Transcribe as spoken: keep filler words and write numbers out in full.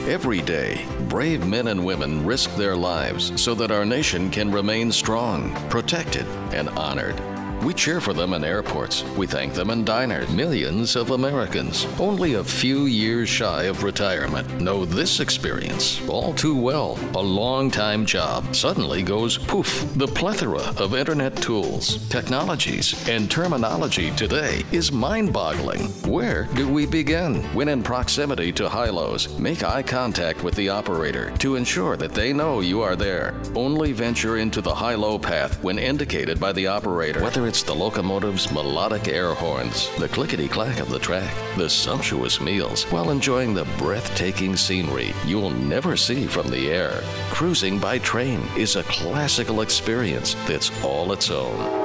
Every day, brave men and women risk their lives so that our nation can remain strong, protected, and honored. We cheer for them in airports. We thank them in diners. Millions of Americans, only a few years shy of retirement, know this experience all too well. A long-time job suddenly goes poof. The plethora of internet tools, technologies, and terminology today is mind-boggling. Where do we begin? When in proximity to high-lows, make eye contact with the operator to ensure that they know you are there. Only venture into the high-low path when indicated by the operator. Whether it's the locomotive's melodic air horns, the clickety-clack of the track, the sumptuous meals, while enjoying the breathtaking scenery you'll never see from the air. Cruising by train is a classical experience that's all its own.